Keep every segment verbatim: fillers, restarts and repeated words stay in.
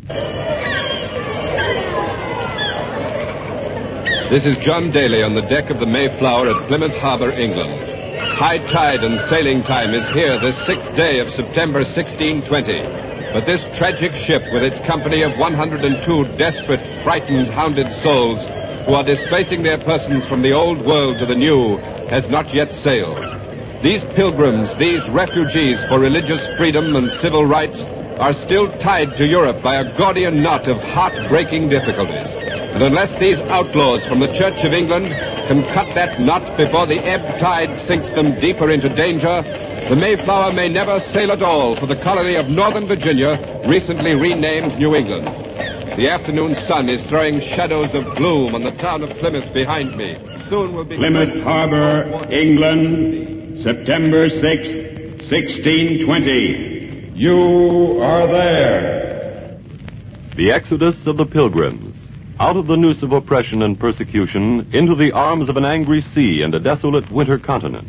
This is John Daly on the deck of the Mayflower at Plymouth Harbor, England. High tide and sailing time is here this sixth day of September sixteen twenty. But this tragic ship, with its company of one hundred two desperate, frightened, hounded souls who are displacing their persons from the old world to the new, has not yet sailed. These pilgrims, these refugees for religious freedom and civil rights, are still tied to Europe by a Gordian knot of heart-breaking difficulties. And unless these outlaws from the Church of England can cut that knot before the ebb tide sinks them deeper into danger, the Mayflower may never sail at all for the colony of Northern Virginia, recently renamed New England. The afternoon sun is throwing shadows of gloom on the town of Plymouth behind me. Soon will be... Plymouth Harbor, England, September sixth, sixteen twenty. You are there. The exodus of the Pilgrims. Out of the noose of oppression and persecution, into the arms of an angry sea and a desolate winter continent.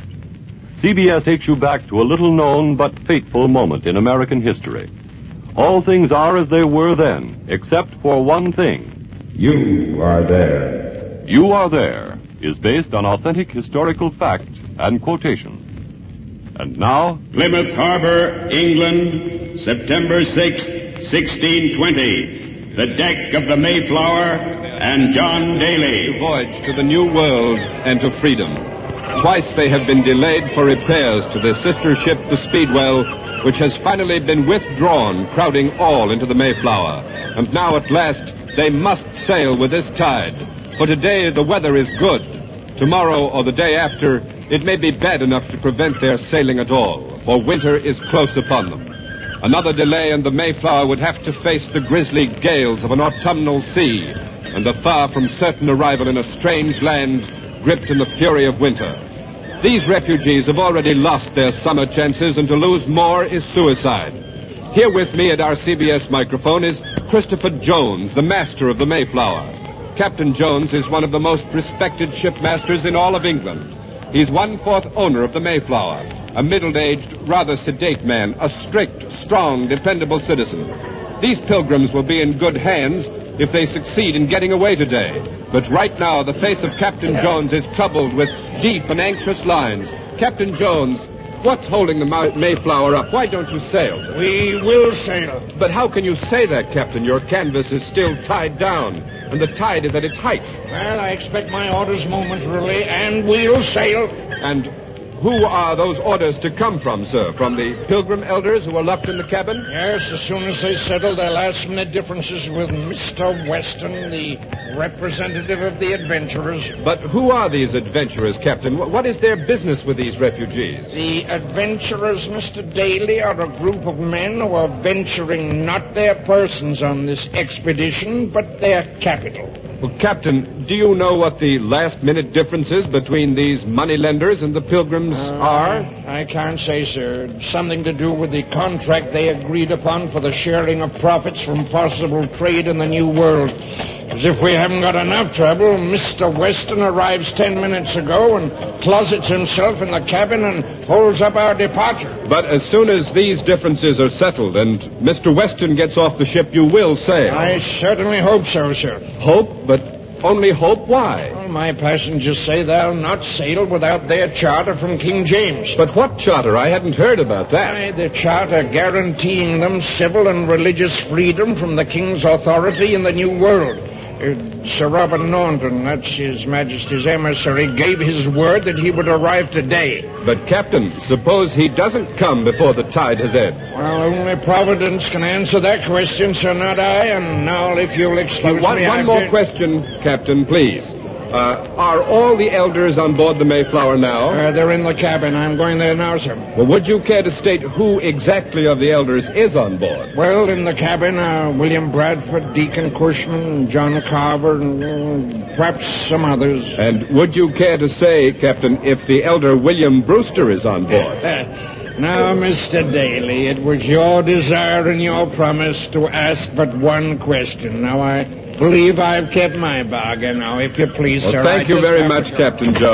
C B S takes you back to a little-known but fateful moment in American history. All things are as they were then, except for one thing. You are there. You Are There is based on authentic historical fact and quotation. And now... Plymouth Harbor, England, September sixth, sixteen twenty. The deck of the Mayflower and John Daly. Voyage to the New World and to freedom. Twice they have been delayed for repairs to their sister ship, the Speedwell, which has finally been withdrawn, crowding all into the Mayflower. And now at last they must sail with this tide. For today the weather is good. Tomorrow or the day after, it may be bad enough to prevent their sailing at all, for winter is close upon them. Another delay and the Mayflower would have to face the grisly gales of an autumnal sea and the far from certain arrival in a strange land gripped in the fury of winter. These refugees have already lost their summer chances, and to lose more is suicide. Here with me at our C B S microphone is Christopher Jones, the master of the Mayflower. Captain Jones is one of the most respected shipmasters in all of England. He's one-fourth owner of the Mayflower, a middle-aged, rather sedate man, a strict, strong, dependable citizen. These pilgrims will be in good hands if they succeed in getting away today. But right now, the face of Captain Jones is troubled with deep and anxious lines. Captain Jones, what's holding the Mayflower up? Why don't you sail, sir? We will sail. But how can you say that, Captain? Your canvas is still tied down, and the tide is at its height. Well, I expect my orders momentarily, and we'll sail. And who are those orders to come from, sir? From the Pilgrim elders who are locked in the cabin? Yes, as soon as they settle their last-minute differences with Mister Weston, the representative of the adventurers. But who are these adventurers, Captain? What is their business with these refugees? The adventurers, Mister Daly, are a group of men who are venturing not their persons on this expedition, but their capital. Well, Captain, do you know what the last-minute differences between these moneylenders and the Pilgrims uh, are? I can't say, sir. It's something to do with the contract they agreed upon for the sharing of profits from possible trade in the New World. As if we haven't got enough trouble, Mister Weston arrives ten minutes ago and closets himself in the cabin and holds up our departure. But as soon as these differences are settled and Mister Weston gets off the ship, you will sail. I certainly hope so, sir. Hope? But only hope? Why? Well, my passengers say they'll not sail without their charter from King James. But what charter? I hadn't heard about that. Why, the charter guaranteeing them civil and religious freedom from the King's authority in the New World. Uh, Sir Robert Norton, that's His Majesty's emissary, gave his word that he would arrive today. But, Captain, suppose he doesn't come before the tide has ebbed? Well, only Providence can answer that question, sir, not I. And now, if you'll excuse one, me... One I've more been... question, Captain, please. Uh, are all the elders on board the Mayflower now? Uh, they're in the cabin. I'm going there now, sir. Well, would you care to state who exactly of the elders is on board? Well, in the cabin, uh, William Bradford, Deacon Cushman, John Carver, and uh, perhaps some others. And would you care to say, Captain, if the elder William Brewster is on board? Now, Mister Daly, it was your desire and your promise to ask but one question. Now, I believe I've kept my bargain. Now, if you please, well, sir... Thank I you just very have much, to... Captain Jones.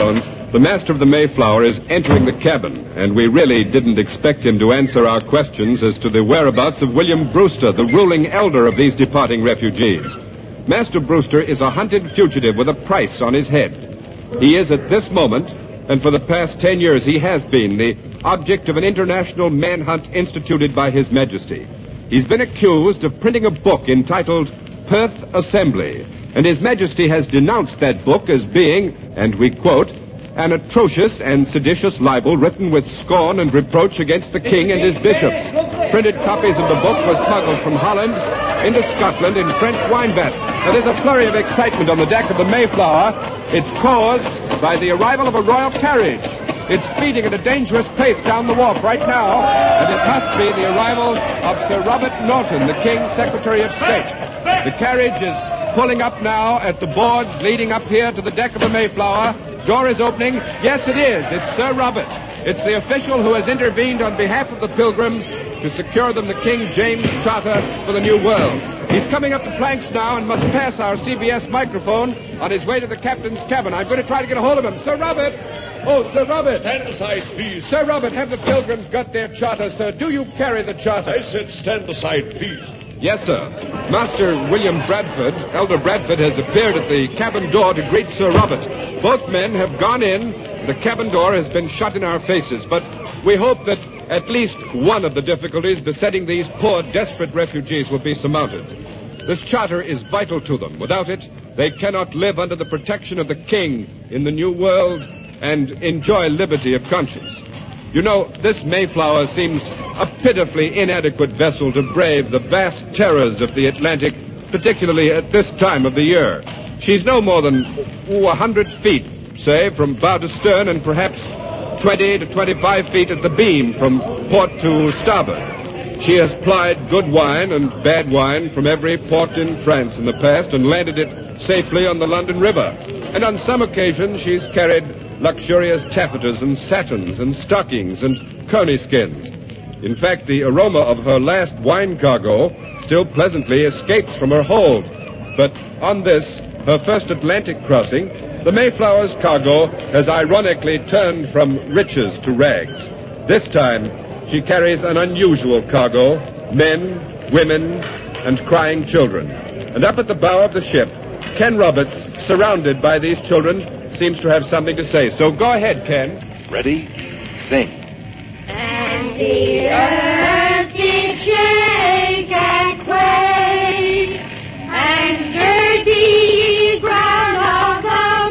The master of the Mayflower is entering the cabin, and we really didn't expect him to answer our questions as to the whereabouts of William Brewster, the ruling elder of these departing refugees. Master Brewster is a hunted fugitive with a price on his head. He is at this moment, and for the past ten years he has been, the object of an international manhunt instituted by His Majesty. He's been accused of printing a book entitled Perth Assembly, and His Majesty has denounced that book as being, and we quote, an atrocious and seditious libel written with scorn and reproach against the king and his bishops. Printed copies of the book were smuggled from Holland into Scotland in French wine vats. Now, there's a flurry of excitement on the deck of the Mayflower. It's caused by the arrival of a royal carriage. It's speeding at a dangerous pace down the wharf right now, and it must be the arrival of Sir Robert Norton, the King's Secretary of State. The carriage is pulling up now at the boards leading up here to the deck of the Mayflower. Door is opening. Yes, it is. It's Sir Robert. It's the official who has intervened on behalf of the Pilgrims to secure them the King James Charter for the New World. He's coming up the planks now and must pass our C B S microphone on his way to the captain's cabin. I'm going to try to get a hold of him. Sir Robert! Oh, Sir Robert! Stand aside, please. Sir Robert, have the Pilgrims got their charter, sir? Do you carry the charter? I said stand aside, please. Yes, sir. Master William Bradford, Elder Bradford, has appeared at the cabin door to greet Sir Robert. Both men have gone in. The cabin door has been shut in our faces, but we hope that at least one of the difficulties besetting these poor, desperate refugees will be surmounted. This charter is vital to them. Without it, they cannot live under the protection of the king in the New World and enjoy liberty of conscience. You know, this Mayflower seems a pitifully inadequate vessel to brave the vast terrors of the Atlantic, particularly at this time of the year. She's no more than a hundred feet, say, from bow to stern, and perhaps twenty to twenty-five feet at the beam from port to starboard. She has plied good wine and bad wine from every port in France in the past and landed it safely on the London River. And on some occasions she's carried luxurious taffetas and satins and stockings and coney skins. In fact, the aroma of her last wine cargo still pleasantly escapes from her hold. But on this, her first Atlantic crossing, the Mayflower's cargo has ironically turned from riches to rags. This time, she carries an unusual cargo, men, women, and crying children. And up at the bow of the ship, Ken Roberts, surrounded by these children, seems to have something to say. So go ahead, Ken. Ready? Sing. And the earth did shake and quake, and stirred the ground of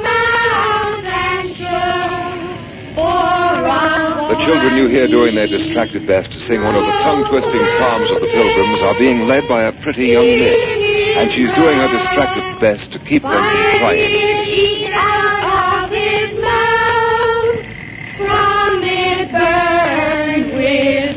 the mountain shook. For on The children you hear doing their distracted best to sing one of the tongue-twisting psalms of the Pilgrims are being led by a pretty young miss, and she's doing her distracted best to keep them from crying. Eat out of his mouth, from it burned with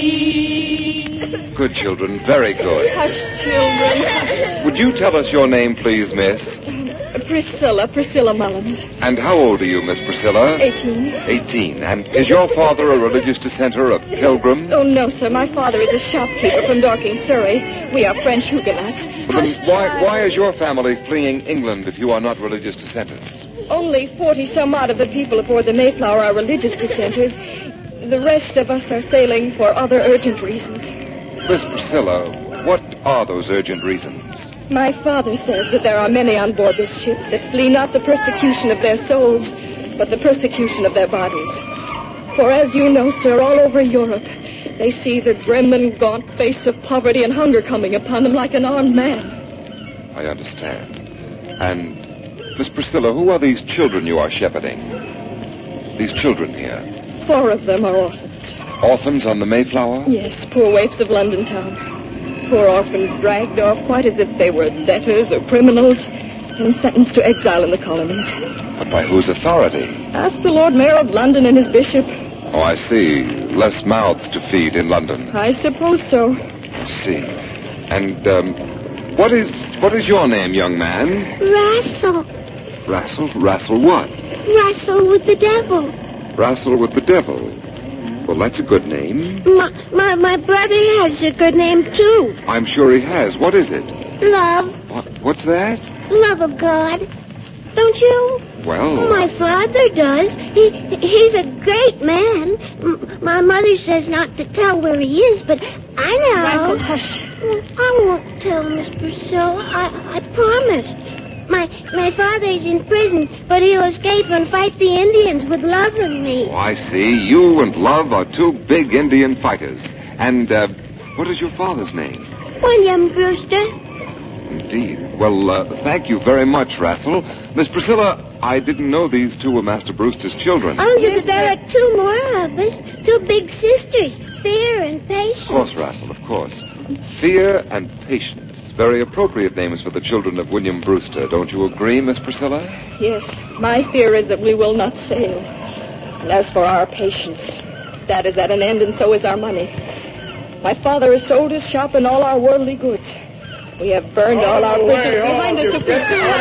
heat. Good children, very good. Hush, children, hush. Would you tell us your name, please, miss? Priscilla, Priscilla Mullins. And how old are you, Miss Priscilla? Eighteen. Eighteen. And is your father a religious dissenter, a pilgrim? Oh, no, sir. My father is a shopkeeper from Dorking, Surrey. We are French Huguenots. Well, Hush, then why, child. why is your family fleeing England if you are not religious dissenters? Only forty some odd of the people aboard the Mayflower are religious dissenters. The rest of us are sailing for other urgent reasons. Miss Priscilla, what are those urgent reasons? My father says that there are many on board this ship that flee not the persecution of their souls, but the persecution of their bodies. For as you know, sir, all over Europe, they see the grim and gaunt face of poverty and hunger coming upon them like an armed man. I understand. And, Miss Priscilla, who are these children you are shepherding? These children here? Four of them are orphans. Orphans on the Mayflower? Yes, poor waifs of London town. Poor orphans dragged off quite as if they were debtors or criminals and sentenced to exile in the colonies. But by whose authority? Ask the Lord Mayor of London and his bishop. Oh, I see. Less mouths to feed in London. I suppose so. I see. And, um, what is what is your name, young man? Wrestle. Wrestle? Wrestle what? Wrestle with the devil. Wrestle with the devil. Well, that's a good name. My, my, my brother has a good name, too. I'm sure he has. What is it? Love. What, what's that? Love of God. Don't you? Well... My father does. He He's a great man. M- my mother says not to tell where he is, but I know. Russell, hush. I won't tell, Miss Priscilla. I, I promised. My my father's in prison, but he'll escape and fight the Indians with Love and me. Oh, I see. You and Love are two big Indian fighters. And, uh, what is your father's name? William Brewster. Indeed. Well, uh, thank you very much, Rassel. Miss Priscilla, I didn't know these two were Master Brewster's children. Oh, yes, there are two more of us. Two big sisters, Fear and Patience. Of course, Rassel, of course. Fear and Patience. Very appropriate names for the children of William Brewster. Don't you agree, Miss Priscilla? Yes. My fear is that we will not sail. And as for our patience, that is at an end, and so is our money. My father has sold his shop and all our worldly goods. We have burned all our bridges behind us. If we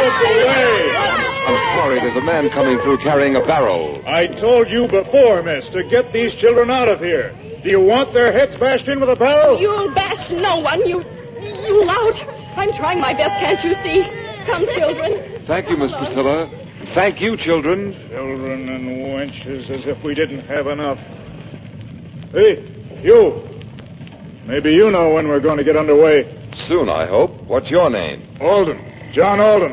I'm sorry, there's a man coming through carrying a barrel. I told you before, miss, to get these children out of here. Do you want their heads bashed in with a barrel? You'll bash no one, you... you lout. I'm trying my best, can't you see? Come, children. Thank you, Miss Priscilla. Thank you, children. Children and wenches, as if we didn't have enough. Hey, you. Maybe you know when we're going to get underway. Soon, I hope. What's your name? Alden. John Alden.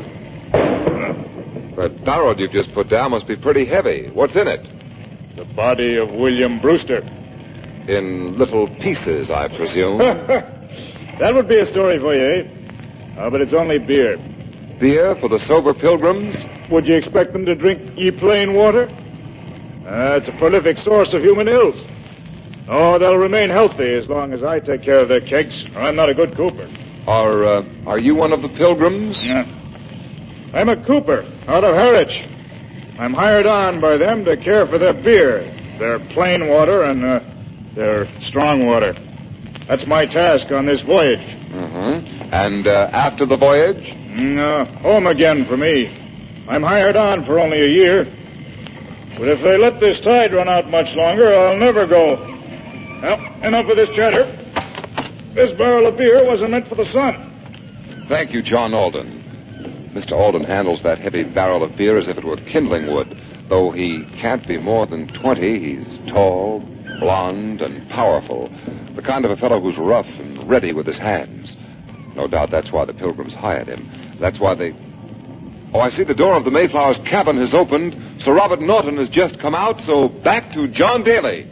That barrel you've just put down must be pretty heavy. What's in it? The body of William Brewster. In little pieces, I presume. That would be a story for you, eh? Uh, but it's only beer. Beer for the sober pilgrims? Would you expect them to drink ye plain water? Uh, it's a prolific source of human ills. Oh, they'll remain healthy as long as I take care of their kegs. I'm not a good cooper. Are, uh, are you one of the pilgrims? Yeah. I'm a cooper out of Harwich. I'm hired on by them to care for their beer, their plain water, and uh, their strong water. That's my task on this voyage. Mm-hmm. And uh, after the voyage? No, home again for me. I'm hired on for only a year. But if they let this tide run out much longer, I'll never go. Well, enough of this chatter. This barrel of beer wasn't meant for the sun. Thank you, John Alden. Mister Alden handles that heavy barrel of beer as if it were kindling wood. Though he can't be more than twenty, he's tall, blond, and powerful. The kind of a fellow who's rough and ready with his hands. No doubt that's why the pilgrims hired him. That's why they... Oh, I see the door of the Mayflower's cabin has opened. Sir Robert Norton has just come out, so back to John Daly.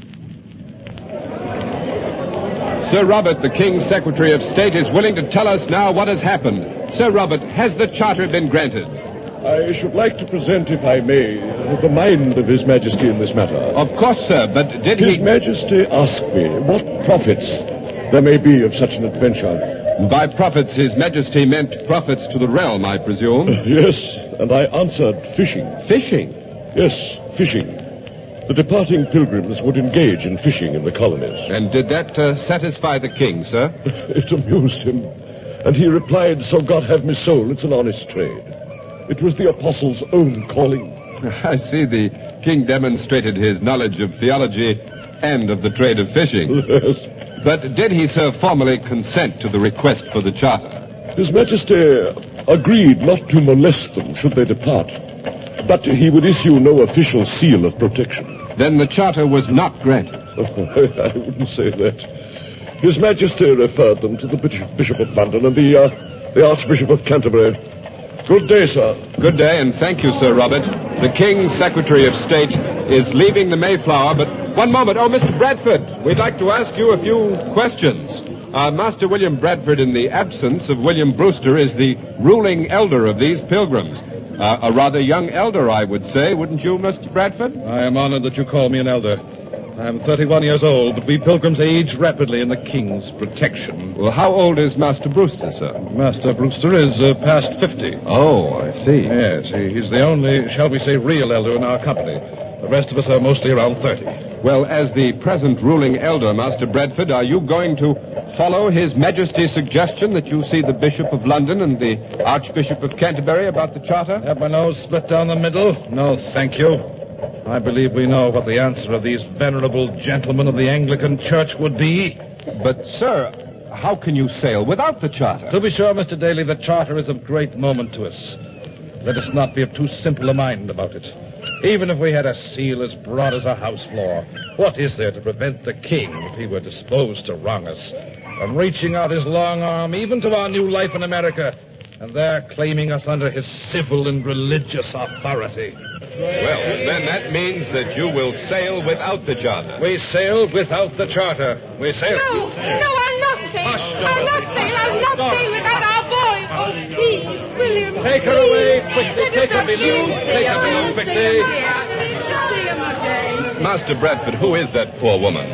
Sir Robert, the King's Secretary of State, is willing to tell us now what has happened. Sir Robert, has the charter been granted? I should like to present, if I may, the mind of His Majesty in this matter. Of course, sir, but did His he... Majesty asked me what profits there may be of such an adventure. By profits, His Majesty meant profits to the realm, I presume. Yes, and I answered fishing. Fishing? Yes, fishing. The departing pilgrims would engage in fishing in the colonies. And did that uh, satisfy the king, sir? It amused him. And he replied, so God have me soul, it's an honest trade. It was the apostle's own calling. I see the king demonstrated his knowledge of theology and of the trade of fishing. Yes. But did he, sir, formally consent to the request for the charter? His Majesty agreed not to molest them should they depart. But he would issue no official seal of protection. Then the charter was not granted. I wouldn't say that. His Majesty referred them to the Bishop, Bishop of London and the, uh, the Archbishop of Canterbury. Good day, sir. Good day, and thank you, Sir Robert. The King's Secretary of State is leaving the Mayflower, but one moment. Oh, Mister Bradford, we'd like to ask you a few questions. Uh, Master William Bradford, in the absence of William Brewster, is the ruling elder of these pilgrims. Uh, a rather young elder, I would say, wouldn't you, Mister Bradford? I am honored that you call me an elder. I am thirty-one years old, but we pilgrims age rapidly in the King's protection. Well, how old is Master Brewster, sir? Master Brewster is uh, past fifty. Oh, I see. Yes, he, he's the only, shall we say, real elder in our company. The rest of us are mostly around thirty. Well, as the present ruling elder, Master Bradford, are you going to follow His Majesty's suggestion that you see the Bishop of London and the Archbishop of Canterbury about the charter? Have my nose split down the middle? No, thank you. I believe we know what the answer of these venerable gentlemen of the Anglican Church would be. But, sir, how can you sail without the charter? To be sure, Mister Daly, the charter is of great moment to us. let us not be of too simple a mind about it. Even if we had a seal as broad as a house floor, what is there to prevent the king, if he were disposed to wrong us, from reaching out his long arm even to our new life in America, and there claiming us under his civil and religious authority? Well, then that means that you will sail without the charter. We sail without the charter. We sail. No, no, I'll not sail. Hush, I'll not sail. I'll not Dorothy. sail without our boy. Oh, please, William. Take her away quickly. Take her below. Please, Take her below quickly. Just see him again. Master Bradford, who is that poor woman?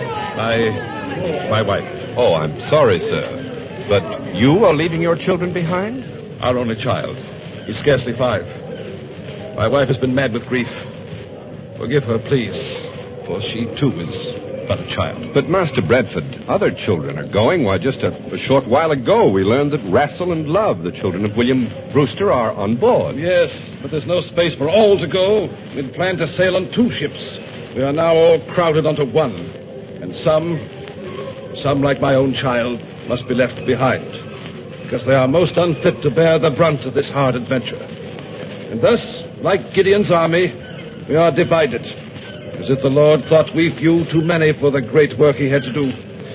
My, my wife. Oh, I'm sorry, sir. But you are leaving your children behind? Our only child. He's scarcely five. My wife has been mad with grief. Forgive her, please, for she, too, is but a child. But, Master Bradford, other children are going. Why, just a, a short while ago, we learned that Rassel and Love, the children of William Brewster, are on board. Yes, but there's no space for all to go. We'd planned to sail on two ships. We are now all crowded onto one. And some, some like my own child, must be left behind, because they are most unfit to bear the brunt of this hard adventure. And thus, like Gideon's army, we are divided, as if the Lord thought we few too many for the great work he had to do.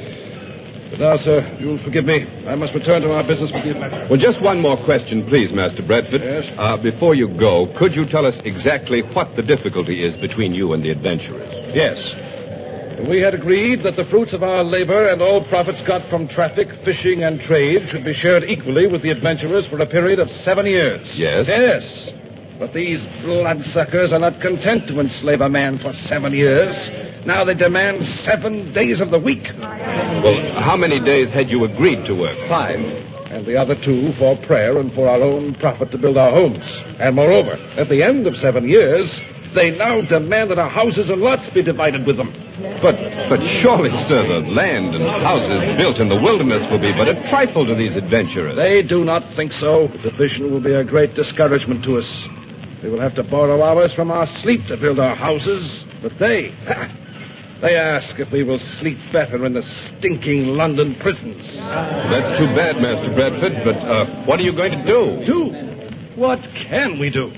But now, sir, you'll forgive me. I must return to our business with the adventure. Well, just one more question, please, Master Bradford. Yes? Uh, before you go, could you tell us exactly what the difficulty is between you and the adventurers? Yes. We had agreed that the fruits of our labor and all profits got from traffic, fishing, and trade should be shared equally with the adventurers for a period of seven years. Yes? Yes. But these bloodsuckers are not content to enslave a man for seven years. Now they demand seven days of the week. Well, how many days had you agreed to work? Five. And the other two for prayer and for our own profit to build our homes. And moreover, at the end of seven years, they now demand that our houses and lots be divided with them. But, but surely, sir, the land and houses built in the wilderness will be but a trifle to these adventurers. They do not think so. The division will be a great discouragement to us. We will have to borrow hours from our sleep to build our houses. But they, ha, they ask if we will sleep better in the stinking London prisons. That's too bad, Master Bradford, but uh, what are you going to do? Do? What can we do?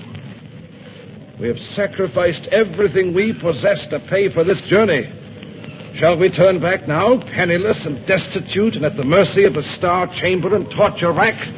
We have sacrificed everything we possess to pay for this journey. Shall we turn back now, penniless and destitute, and at the mercy of the Star Chamber and torture rack?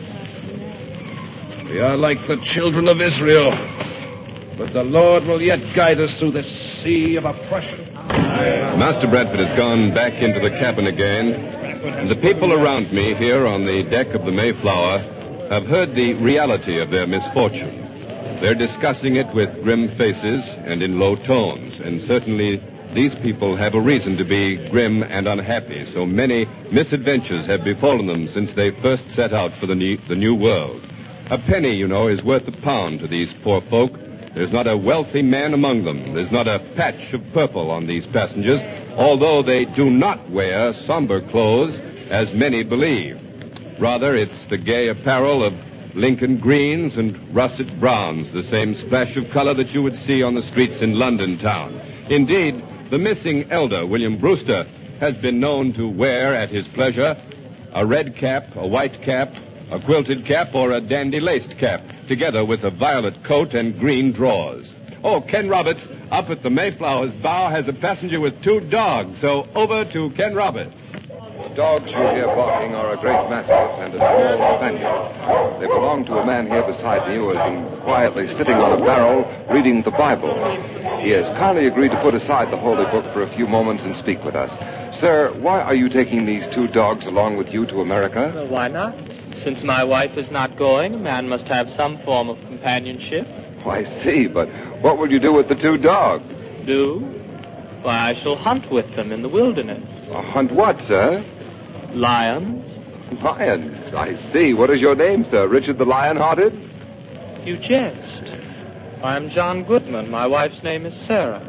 We are like the children of Israel, but the Lord will yet guide us through this sea of oppression. Master Bradford has gone back into the cabin again, and the people around me here on the deck of the Mayflower have heard the reality of their misfortune. They're discussing it with grim faces and in low tones, and certainly these people have a reason to be grim and unhappy. So many misadventures have befallen them since they first set out for the new, the new world. A penny, you know, is worth a pound to these poor folk. There's not a wealthy man among them. There's not a patch of purple on these passengers, although they do not wear somber clothes, as many believe. Rather, it's the gay apparel of Lincoln greens and russet browns, the same splash of color that you would see on the streets in London town. Indeed, the missing elder, William Brewster, has been known to wear at his pleasure a red cap, a white cap, a quilted cap, or a dandy-laced cap, together with a violet coat and green drawers. Oh, Ken Roberts, up at the Mayflower's bow, has a passenger with two dogs, so over to Ken Roberts. The dogs you hear barking are a great mastiff and a small spaniel. They belong to a man here beside me who has been quietly sitting on a barrel reading the Bible. He has kindly agreed to put aside the holy book for a few moments and speak with us. Sir, why are you taking these two dogs along with you to America? Well, why not? Since my wife is not going, a man must have some form of companionship. Oh, I see, but what will you do with the two dogs? Do? Why, I shall hunt with them in the wilderness. Uh, hunt what, sir? Lions. Lions, I see. What is your name, sir? Richard the Lion-Hearted? You jest. I'm John Goodman. My wife's name is Sarah.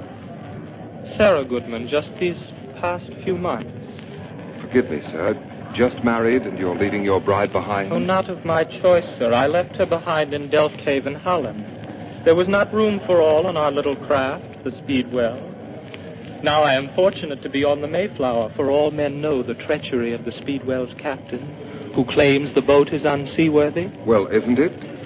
Sarah Goodman, just these past few months. Forgive me, sir. Just married and you're leaving your bride behind? Oh, not of my choice, sir. I left her behind in Delft Haven, Holland. There was not room for all on our little craft, the Speedwell. Now I am fortunate to be on the Mayflower, for all men know the treachery of the Speedwell's captain, who claims the boat is unseaworthy. Well, isn't it?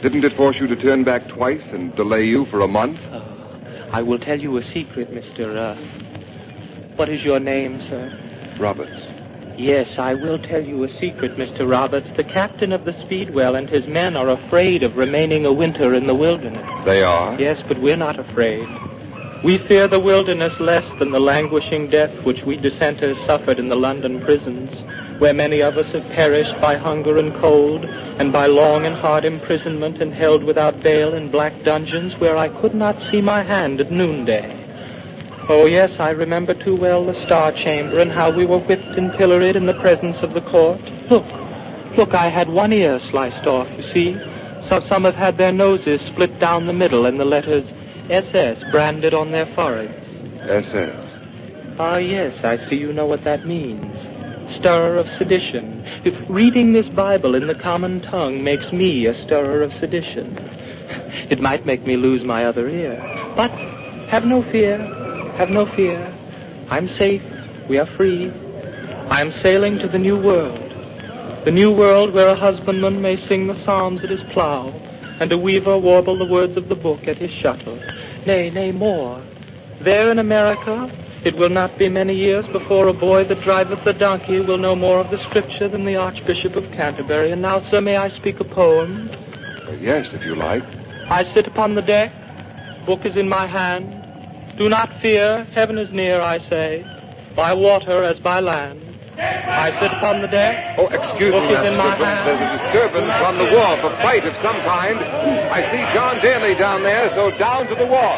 Didn't it force you to turn back twice and delay you for a month? Uh, I will tell you a secret, Mister Uh, what is your name, sir? Roberts. Yes, I will tell you a secret, Mister Roberts. The captain of the Speedwell and his men are afraid of remaining a winter in the wilderness. They are? Yes, but we're not afraid. We fear the wilderness less than the languishing death which we dissenters suffered in the London prisons, where many of us have perished by hunger and cold, and by long and hard imprisonment, and held without bail in black dungeons where I could not see my hand at noonday. Oh, yes, I remember too well the Star Chamber and how we were whipped and pilloried in the presence of the court. Look, look, I had one ear sliced off, you see. So some have had their noses split down the middle and the letters S S branded on their foreheads. S S? Ah, yes, I see you know what that means. Stirrer of sedition. If reading this Bible in the common tongue makes me a stirrer of sedition, it might make me lose my other ear. But have no fear. Have no fear. I'm safe. We are free. I am sailing to the new world. The new world where a husbandman may sing the psalms at his plow, and a weaver warble the words of the book at his shuttle. Nay, nay, more. There in America, it will not be many years before a boy that driveth the donkey will know more of the Scripture than the Archbishop of Canterbury. And now, sir, may I speak a poem? Uh, yes, if you like. I sit upon the deck. Book is in my hand. Do not fear, heaven is near, I say, by water as by land. I sit upon the deck. Oh, excuse Book me, is in my Master. hand. There's a disturbance on the wharf, a fight of some kind. I see John Daly down there, so down to the wharf.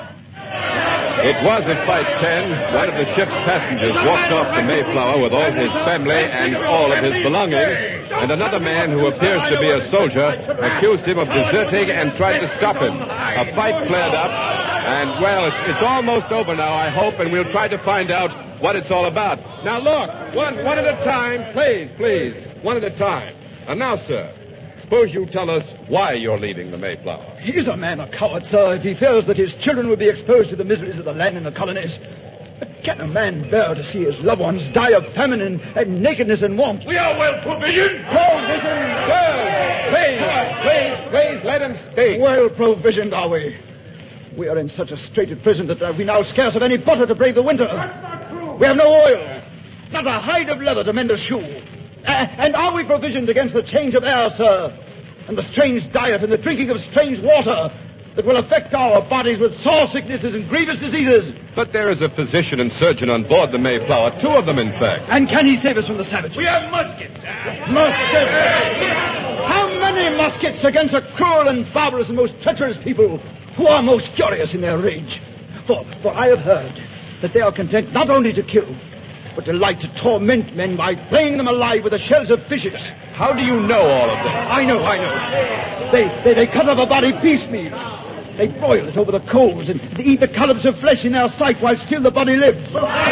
It was a fight, Ken. One of the ship's passengers walked off the Mayflower with all his family and all of his belongings, and another man who appears to be a soldier accused him of deserting and tried to stop him. A fight flared up, and, well, it's, it's almost over now, I hope, and we'll try to find out what it's all about. Now, look, one, one at a time, please, please, one at a time. And now, sir, suppose you tell us why you're leaving the Mayflower. He's a man a coward, sir, if he fears that his children will be exposed to the miseries of the land and the colonies. But can a man bear to see his loved ones die of famine and, and nakedness and want? We are well provisioned. Provisioned! Sir, please, please, please, let him speak. Well provisioned, are we? We are in such a strait at present that we now scarce have any butter to brave the winter. We have no oil, not a hide of leather to mend a shoe. Uh, and are we provisioned against the change of air, sir, and the strange diet and the drinking of strange water that will affect our bodies with sore sicknesses and grievous diseases? But there is a physician and surgeon on board the Mayflower, two of them, in fact. And can he save us from the savages? We have muskets. Muskets! How many muskets against a cruel and barbarous and most treacherous people who are most furious in their rage? For, for I have heard that they are content not only to kill, but delight to torment men by flaying them alive with the shells of fishes. How do you know all of this? I know, I know. They, they, they cut up a body piecemeal. They broil it over the coals and they eat the collops of flesh in their sight while still the body lives.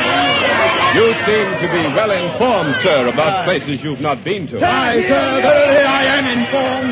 You seem to be well informed, sir, about places you've not been to. Aye, sir, verily I am informed.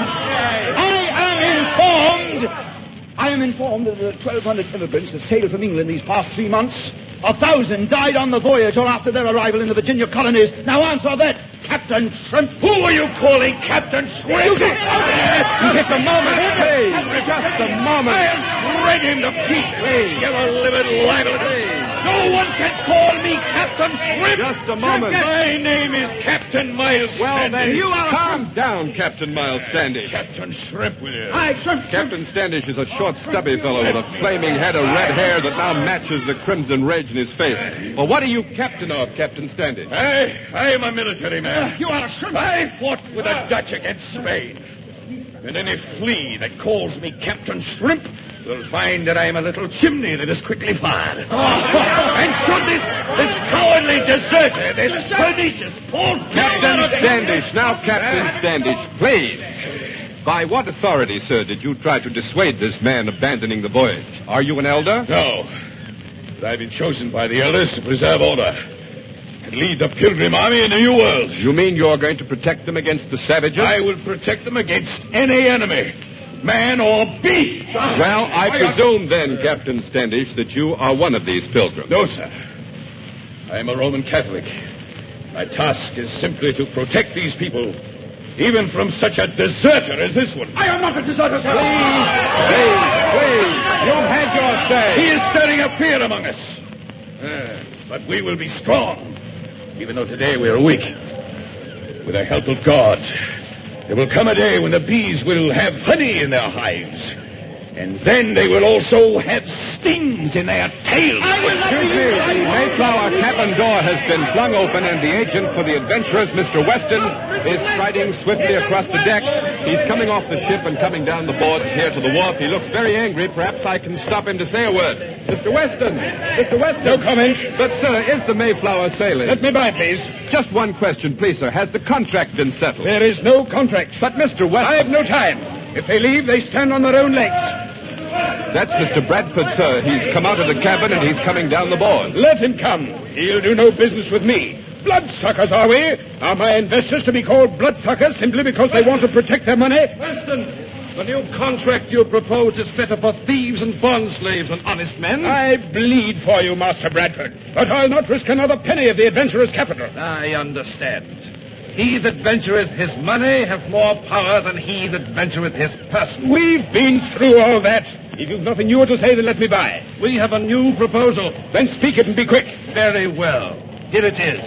I am informed. I am informed that the twelve hundred immigrants that sailed from England these past three months, a thousand died on the voyage or after their arrival in the Virginia colonies. Now answer that, Captain Shrimp. Who are you calling Captain Shrimp? You get Just a moment, please. Just a moment. I'll shred him to pieces. Please. Give a living libel. No one can call me Captain Shrimp. Just a moment. My name is Captain Miles Well, Standish. then, You are a calm down, Captain Miles Standish. Captain Shrimp with you. Aye, Shrimp. Captain Standish is a short, stubby fellow with a flaming head of red hair that now matches the crimson rage in his face. Well, what are you captain of, Captain Standish? I, I am a military man. You are a shrimp. I fought with the Dutch against Spain. And any flea that calls me Captain Shrimp will find that I am a little chimney that is quickly fired. And should this, this cowardly deserter, this pernicious false... Captain Standish, now, Captain Standish, please. By what authority, sir, did you try to dissuade this man abandoning the voyage? Are you an elder? No. But I've been chosen by the elders to preserve order and lead the Pilgrim Army in the New World. You mean you're going to protect them against the savages? I will protect them against any enemy, man or beast. Well, I presume then, Captain Standish, that you are one of these pilgrims. No, sir. I am a Roman Catholic. My task is simply to protect these people Even from such a deserter as this one. I am not a deserter, sir. Please, please, please. You've had your say. He is stirring up fear among us. Uh, but we will be strong, even though today we are weak. With the help of God, there will come a day when the bees will have honey in their hives. And then they will also have stings in their tails. Excuse me, the Mayflower cabin door has been flung open, and the agent for the adventurers, Mister Weston, is striding swiftly across the deck. He's coming off the ship and coming down the boards here to the wharf. He looks very angry. Perhaps I can stop him to say a word. Mister Weston! Mister Weston! No comment. But, sir, is the Mayflower sailing? Let me by, please. Just one question, please, sir. Has the contract been settled? There is no contract. But, Mister Weston... I have no time. If they leave, they stand on their own legs. That's Mister Bradford, sir. He's come out of the cabin and he's coming down the board. Let him come. He'll do no business with me. Bloodsuckers, are we? Are my investors to be called bloodsuckers simply because they want to protect their money? Weston, the new contract you propose is fitter for thieves and bond slaves than honest men. I bleed for you, Master Bradford, but I'll not risk another penny of the adventurer's capital. I understand. He that ventureth his money hath more power than he that ventureth his person. We've been through all that. If you've nothing newer to say, then let me by. We have a new proposal. Then speak it and be quick. Very well. Here it is.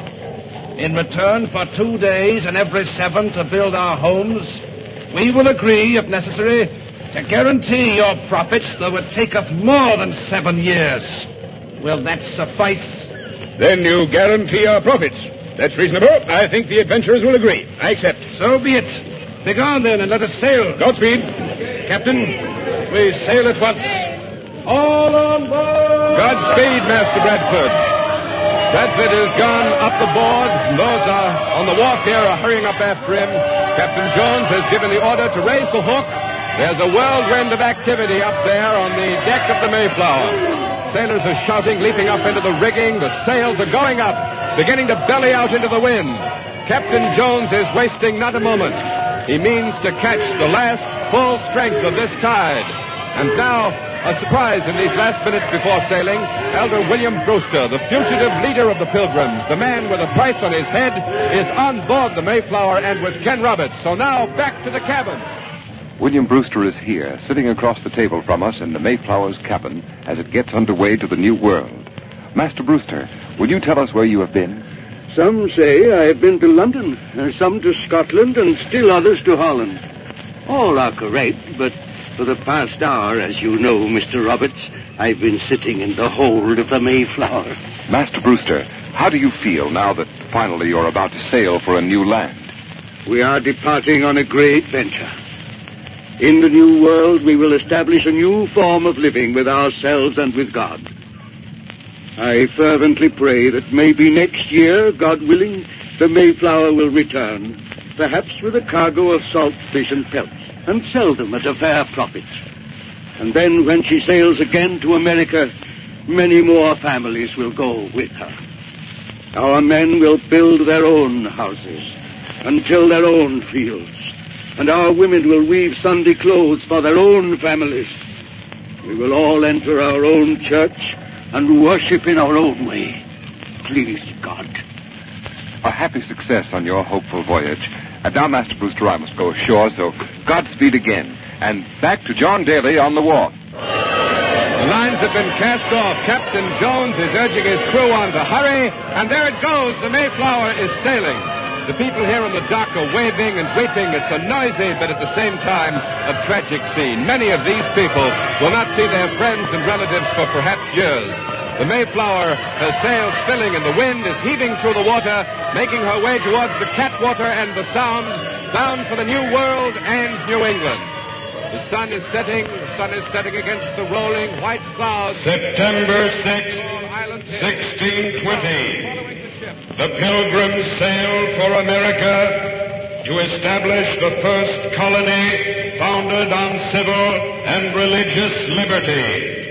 In return for two days and every seven to build our homes, we will agree, if necessary, to guarantee your profits, though it take us more than seven years. Will that suffice? Then you guarantee our profits. That's reasonable. I think the adventurers will agree. I accept. So be it. Begone then and let us sail. Godspeed. Captain, we sail at once. All on board! Godspeed, Master Bradford. Bradford has gone up the boards, and those uh, on the wharf here are hurrying up after him. Captain Jones has given the order to raise the hook. There's a whirlwind of activity up there on the deck of the Mayflower. Sailors are shouting, leaping up into the rigging. The sails are going up, beginning to belly out into the wind. Captain Jones is wasting not a moment. He means to catch the last full strength of this tide. And now, a surprise in these last minutes before sailing. Elder William Brewster, the fugitive leader of the Pilgrims, the man with a price on his head, is on board the Mayflower and with Ken Roberts. So now, back to the cabin. William Brewster is here, sitting across the table from us in the Mayflower's cabin as it gets underway to the New World. Master Brewster, will you tell us where you have been? Some say I have been to London, and some to Scotland, and still others to Holland. All are correct, but for the past hour, as you know, Mister Roberts, I've been sitting in the hold of the Mayflower. Master Brewster, how do you feel now that finally you're about to sail for a new land? We are departing on a great venture. In the New World, we will establish a new form of living with ourselves and with God. I fervently pray that maybe next year, God willing, the Mayflower will return, perhaps with a cargo of salt fish and pelts, and sell them at a fair profit. And then when she sails again to America, many more families will go with her. Our men will build their own houses and till their own fields. And our women will weave Sunday clothes for their own families. We will all enter our own church and worship in our own way. Please, God. A happy success on your hopeful voyage. And now, Master Brewster, I must go ashore, so Godspeed again. And back to John Daly on the wharf. The lines have been cast off. Captain Jones is urging his crew on to hurry. And there it goes. The Mayflower is sailing. The people here on the dock are waving and weeping. It's a noisy, but at the same time, a tragic scene. Many of these people will not see their friends and relatives for perhaps years. The Mayflower, her sails filling and the wind is heaving through the water, making her way towards the Catwater and the Sound, bound for the New World and New England. The sun is setting. The sun is setting against the rolling white clouds. September sixth, sixteen twenty. The Pilgrims sailed for America to establish the first colony founded on civil and religious liberty.